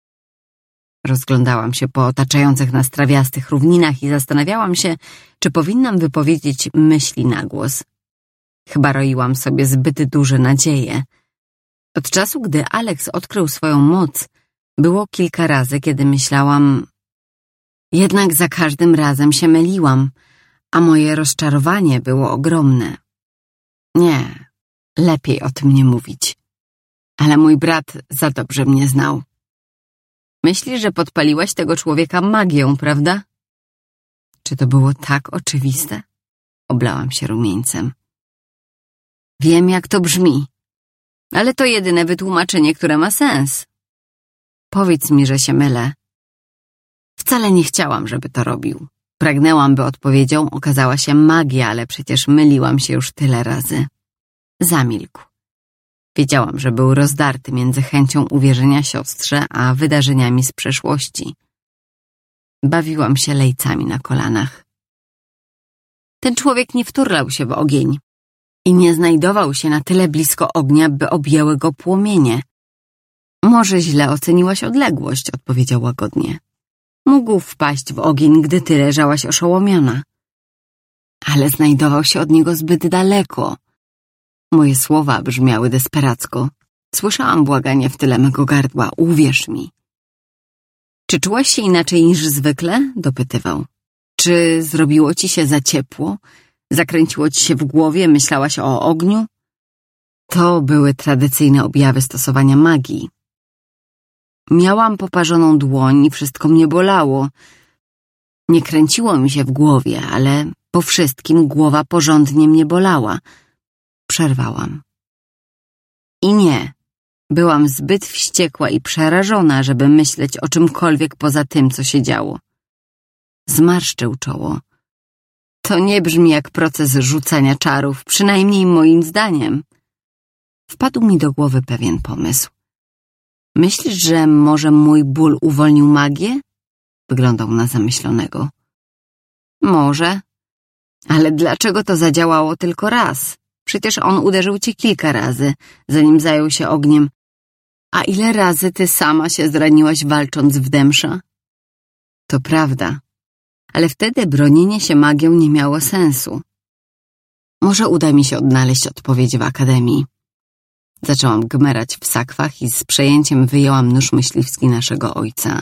Rozglądałam się po otaczających nas trawiastych równinach i zastanawiałam się, czy powinnam wypowiedzieć myśli na głos. Chyba roiłam sobie zbyt duże nadzieje. Od czasu, gdy Alex odkrył swoją moc, było kilka razy, kiedy myślałam... Jednak za każdym razem się myliłam, a moje rozczarowanie było ogromne. Nie, lepiej o tym nie mówić. Ale mój brat za dobrze mnie znał. Myślisz, że podpaliłaś tego człowieka magią, prawda? Czy to było tak oczywiste? Oblałam się rumieńcem. Wiem, jak to brzmi, ale to jedyne wytłumaczenie, które ma sens. Powiedz mi, że się mylę. Wcale nie chciałam, żeby to robił. Pragnęłam, by odpowiedzią okazała się magia, ale przecież myliłam się już tyle razy. Zamilkł. Wiedziałam, że był rozdarty między chęcią uwierzenia siostrze, a wydarzeniami z przeszłości. Bawiłam się lejcami na kolanach. Ten człowiek nie wturlał się w ogień i nie znajdował się na tyle blisko ognia, by objęły go płomienie. Może źle oceniłaś odległość, odpowiedział łagodnie. Mógł wpaść w ogień, gdy ty leżałaś oszołomiona. Ale znajdował się od niego zbyt daleko. Moje słowa brzmiały desperacko. Słyszałam błaganie w tyle mego gardła, uwierz mi. Czy czułaś się inaczej niż zwykle? Dopytywał. Czy zrobiło ci się za ciepło? Zakręciło ci się w głowie? Myślałaś o ogniu? To były tradycyjne objawy stosowania magii. Miałam poparzoną dłoń i wszystko mnie bolało. Nie kręciło mi się w głowie, ale po wszystkim głowa porządnie mnie bolała. Przerwałam. I nie, byłam zbyt wściekła i przerażona, żeby myśleć o czymkolwiek poza tym, co się działo. Zmarszczył czoło. To nie brzmi jak proces rzucania czarów, przynajmniej moim zdaniem. Wpadł mi do głowy pewien pomysł. Myślisz, że może mój ból uwolnił magię? Wyglądał na zamyślonego. Może. Ale dlaczego to zadziałało tylko raz? Przecież on uderzył cię kilka razy, zanim zajął się ogniem. A ile razy ty sama się zraniłaś, walcząc w Demsza? To prawda. Ale wtedy bronienie się magią nie miało sensu. Może uda mi się odnaleźć odpowiedź w akademii. Zaczęłam gmerać w sakwach i z przejęciem wyjęłam nóż myśliwski naszego ojca.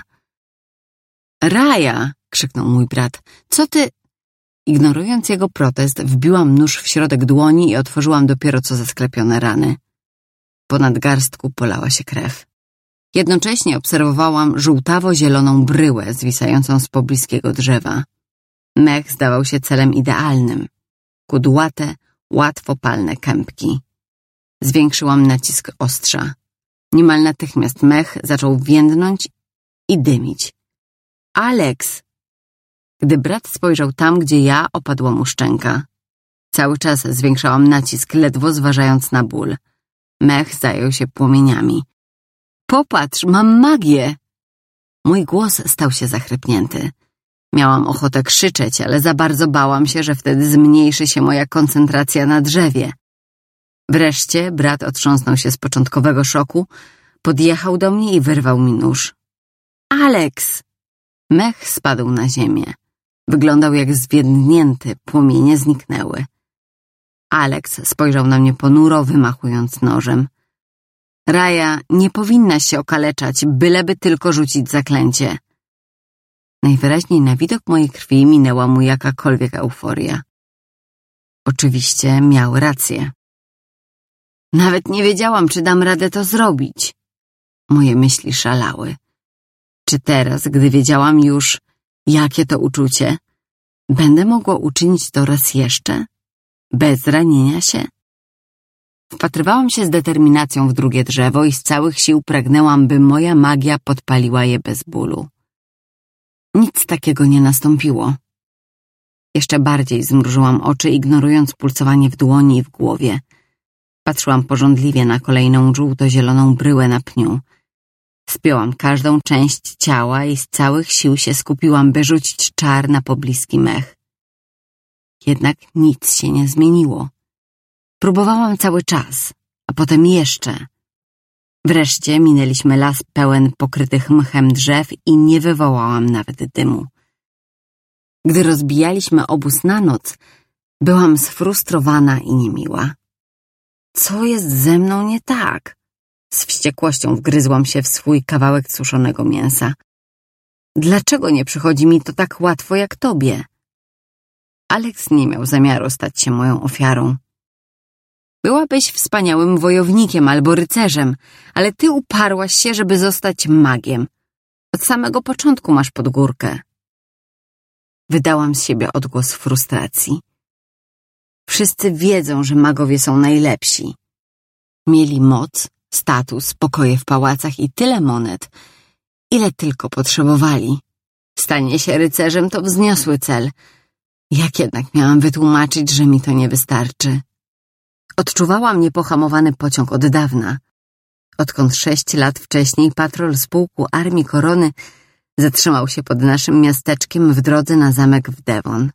Raja! Krzyknął mój brat. Co ty... Ignorując jego protest, wbiłam nóż w środek dłoni i otworzyłam dopiero co zasklepione rany. Po nadgarstku polała się krew. Jednocześnie obserwowałam żółtawo-zieloną bryłę zwisającą z pobliskiego drzewa. Mech zdawał się celem idealnym. Kudłate, łatwo palne kępki. Zwiększyłam nacisk ostrza. Niemal natychmiast mech zaczął więdnąć i dymić. Alex! Gdy brat spojrzał tam, gdzie ja, opadła mu szczęka. Cały czas zwiększałam nacisk, ledwo zważając na ból. Mech zajął się płomieniami. Popatrz, mam magię! Mój głos stał się zachrypnięty. Miałam ochotę krzyczeć, ale za bardzo bałam się, że wtedy zmniejszy się moja koncentracja na drzewie. Wreszcie brat otrząsnął się z początkowego szoku, podjechał do mnie i wyrwał mi nóż. Alex! Mech spadł na ziemię. Wyglądał jak zwiędnięty, płomienie zniknęły. Alex spojrzał na mnie ponuro, wymachując nożem. Raja, nie powinnaś się okaleczać, byleby tylko rzucić zaklęcie. Najwyraźniej na widok mojej krwi minęła mu jakakolwiek euforia. Oczywiście miał rację. Nawet nie wiedziałam, czy dam radę to zrobić. Moje myśli szalały. Czy teraz, gdy wiedziałam już, jakie to uczucie, będę mogła uczynić to raz jeszcze? Bez ranienia się? Wpatrywałam się z determinacją w drugie drzewo i z całych sił pragnęłam, by moja magia podpaliła je bez bólu. Nic takiego nie nastąpiło. Jeszcze bardziej zmrużyłam oczy, ignorując pulsowanie w dłoni i w głowie. Patrzyłam pożądliwie na kolejną żółto-zieloną bryłę na pniu. Spięłam każdą część ciała i z całych sił się skupiłam, by rzucić czar na pobliski mech. Jednak nic się nie zmieniło. Próbowałam cały czas, a potem jeszcze. Wreszcie minęliśmy las pełen pokrytych mchem drzew i nie wywołałam nawet dymu. Gdy rozbijaliśmy obóz na noc, byłam sfrustrowana i niemiła. Co jest ze mną nie tak? Z wściekłością wgryzłam się w swój kawałek suszonego mięsa. Dlaczego nie przychodzi mi to tak łatwo jak tobie? Alex nie miał zamiaru stać się moją ofiarą. Byłabyś wspaniałym wojownikiem albo rycerzem, ale ty uparłaś się, żeby zostać magiem. Od samego początku masz pod górkę. Wydałam z siebie odgłos frustracji. Wszyscy wiedzą, że magowie są najlepsi. Mieli moc, status, pokoje w pałacach i tyle monet, ile tylko potrzebowali. Stanie się rycerzem to wzniosły cel. Jak jednak miałam wytłumaczyć, że mi to nie wystarczy? Odczuwałam niepohamowany pociąg od dawna. Odkąd sześć lat wcześniej patrol z pułku Armii Korony zatrzymał się pod naszym miasteczkiem w drodze na zamek w Devon.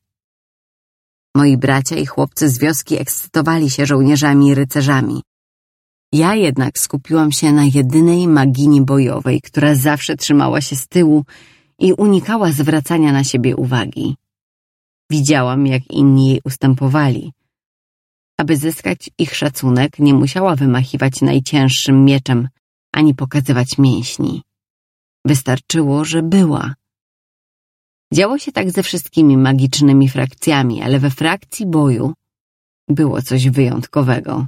Moi bracia i chłopcy z wioski ekscytowali się żołnierzami i rycerzami. Ja jednak skupiłam się na jedynej magini bojowej, która zawsze trzymała się z tyłu i unikała zwracania na siebie uwagi. Widziałam, jak inni jej ustępowali. Aby zyskać ich szacunek, nie musiała wymachiwać najcięższym mieczem, ani pokazywać mięśni. Wystarczyło, że była. Działo się tak ze wszystkimi magicznymi frakcjami, ale we frakcji boju było coś wyjątkowego.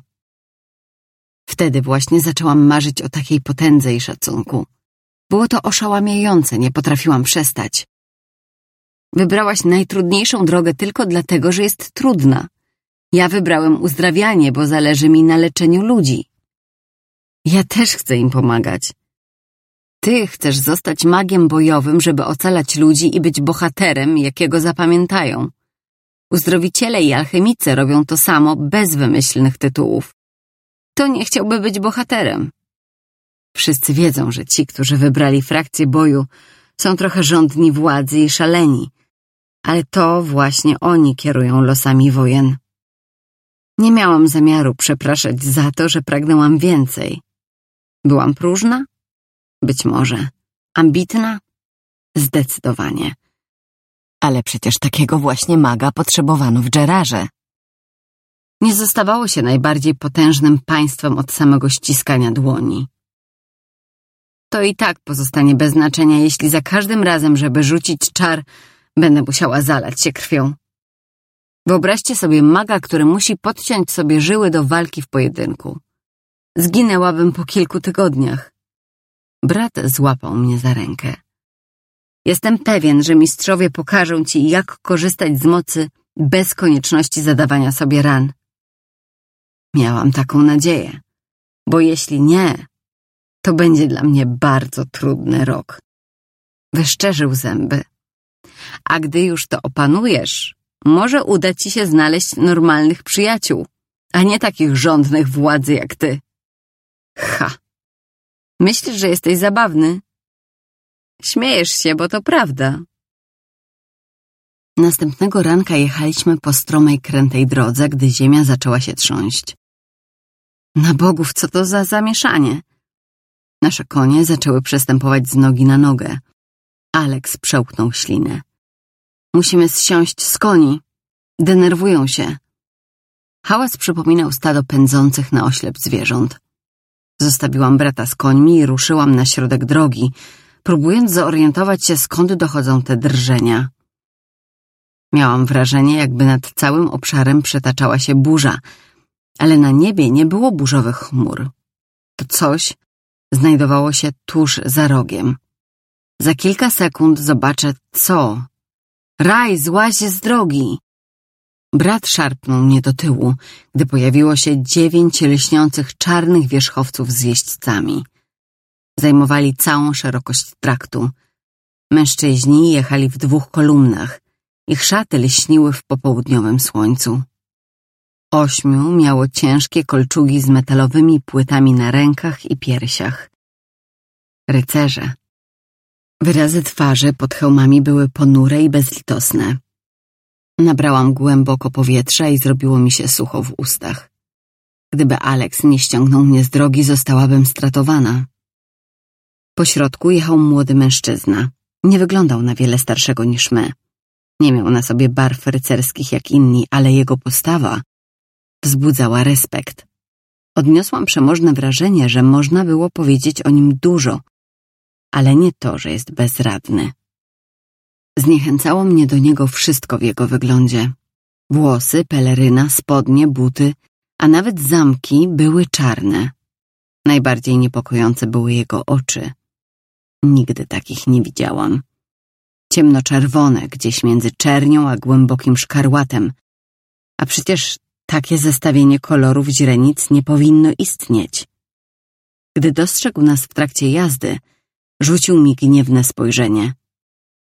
Wtedy właśnie zaczęłam marzyć o takiej potędze i szacunku. Było to oszałamiające, nie potrafiłam przestać. Wybrałaś najtrudniejszą drogę tylko dlatego, że jest trudna. Ja wybrałem uzdrawianie, bo zależy mi na leczeniu ludzi. Ja też chcę im pomagać. Ty chcesz zostać magiem bojowym, żeby ocalać ludzi i być bohaterem, jakiego zapamiętają. Uzdrowiciele i alchemicy robią to samo bez wymyślnych tytułów. Kto nie chciałby być bohaterem? Wszyscy wiedzą, że ci, którzy wybrali frakcję boju, są trochę żądni władzy i szaleni, ale to właśnie oni kierują losami wojen. Nie miałam zamiaru przepraszać za to, że pragnęłam więcej. Byłam próżna? Być może. Ambitna? Zdecydowanie. Ale przecież takiego właśnie maga potrzebowano w Dżerarze. Nie zostawało się najbardziej potężnym państwem od samego ściskania dłoni. To i tak pozostanie bez znaczenia, jeśli za każdym razem, żeby rzucić czar, będę musiała zalać się krwią. Wyobraźcie sobie maga, który musi podciąć sobie żyły do walki w pojedynku. Zginęłabym po kilku tygodniach. Brat złapał mnie za rękę. Jestem pewien, że mistrzowie pokażą ci, jak korzystać z mocy bez konieczności zadawania sobie ran. Miałam taką nadzieję, bo jeśli nie, to będzie dla mnie bardzo trudny rok. Wyszczerzył zęby. A gdy już to opanujesz, może uda ci się znaleźć normalnych przyjaciół, a nie takich żądnych władzy jak ty. Ha! Myślisz, że jesteś zabawny? Śmiejesz się, bo to prawda. Następnego ranka jechaliśmy po stromej, krętej drodze, gdy ziemia zaczęła się trząść. Na bogów, co to za zamieszanie? Nasze konie zaczęły przestępować z nogi na nogę. Alex przełknął ślinę. Musimy zsiąść z koni. Denerwują się. Hałas przypominał stado pędzących na oślep zwierząt. Zostawiłam brata z końmi i ruszyłam na środek drogi, próbując zorientować się, skąd dochodzą te drżenia. Miałam wrażenie, jakby nad całym obszarem przetaczała się burza, ale na niebie nie było burzowych chmur. To coś znajdowało się tuż za rogiem. Za kilka sekund zobaczę co. Raj, złaź z drogi! Brat szarpnął mnie do tyłu, gdy pojawiło się dziewięć lśniących czarnych wierzchowców z jeźdźcami. Zajmowali całą szerokość traktu. Mężczyźni jechali w dwóch kolumnach. Ich szaty lśniły w popołudniowym słońcu. Ośmiu miało ciężkie kolczugi z metalowymi płytami na rękach i piersiach. Rycerze. Wyrazy twarzy pod hełmami były ponure i bezlitosne. Nabrałam głęboko powietrza i zrobiło mi się sucho w ustach. Gdyby Alex nie ściągnął mnie z drogi, zostałabym stratowana. Po środku jechał młody mężczyzna. Nie wyglądał na wiele starszego niż my. Nie miał na sobie barw rycerskich jak inni, ale jego postawa wzbudzała respekt. Odniosłam przemożne wrażenie, że można było powiedzieć o nim dużo, ale nie to, że jest bezradny. Zniechęcało mnie do niego wszystko w jego wyglądzie. Włosy, peleryna, spodnie, buty, a nawet zamki były czarne. Najbardziej niepokojące były jego oczy. Nigdy takich nie widziałam. Ciemnoczerwone, gdzieś między czernią a głębokim szkarłatem. A przecież takie zestawienie kolorów źrenic nie powinno istnieć. Gdy dostrzegł nas w trakcie jazdy, rzucił mi gniewne spojrzenie.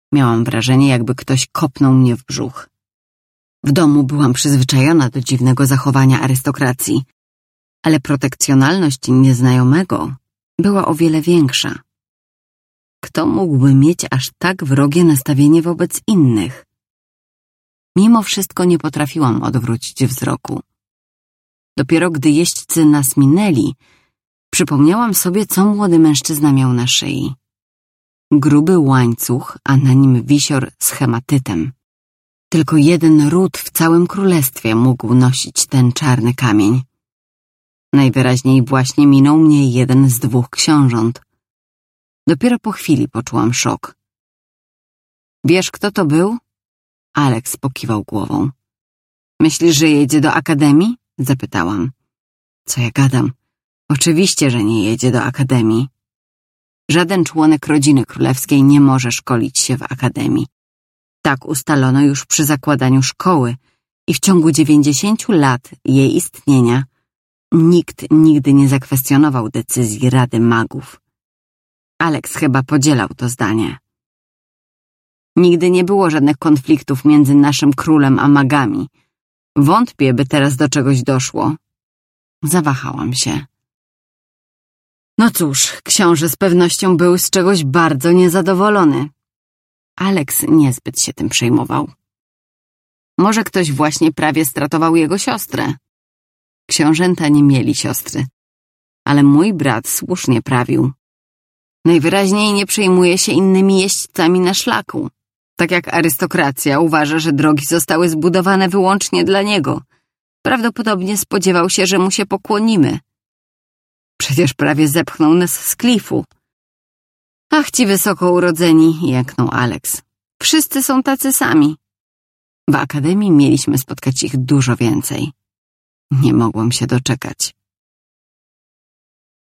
Miałam wrażenie, jakby ktoś kopnął mnie w brzuch. W domu byłam przyzwyczajona do dziwnego zachowania arystokracji, ale protekcjonalność nieznajomego była o wiele większa. Kto mógłby mieć aż tak wrogie nastawienie wobec innych? Mimo wszystko nie potrafiłam odwrócić wzroku. Dopiero gdy jeźdźcy nas minęli, przypomniałam sobie, co młody mężczyzna miał na szyi. Gruby łańcuch, a na nim wisior z hematytem. Tylko jeden ród w całym królestwie mógł nosić ten czarny kamień. Najwyraźniej właśnie minął mnie jeden z dwóch książąt. Dopiero po chwili poczułam szok. Wiesz, kto to był? Alex pokiwał głową. Myślisz, że jedzie do akademii? Zapytałam. Co ja gadam? Oczywiście, że nie jedzie do akademii. Żaden członek rodziny królewskiej nie może szkolić się w akademii. Tak ustalono już przy zakładaniu szkoły i w ciągu dziewięćdziesięciu lat jej istnienia nikt nigdy nie zakwestionował decyzji Rady Magów. Alex chyba podzielał to zdanie. Nigdy nie było żadnych konfliktów między naszym królem a magami. Wątpię, by teraz do czegoś doszło. Zawahałam się. No cóż, książę z pewnością był z czegoś bardzo niezadowolony. Alex niezbyt się tym przejmował. Może ktoś właśnie prawie stratował jego siostrę. Książęta nie mieli siostry, ale mój brat słusznie prawił. Najwyraźniej nie przejmuje się innymi jeźdźcami na szlaku. Tak jak arystokracja uważa, że drogi zostały zbudowane wyłącznie dla niego. Prawdopodobnie spodziewał się, że mu się pokłonimy. Przecież prawie zepchnął nas z klifu. Ach, ci wysoko urodzeni, jęknął Alex. Wszyscy są tacy sami. W akademii mieliśmy spotkać ich dużo więcej. Nie mogłam się doczekać.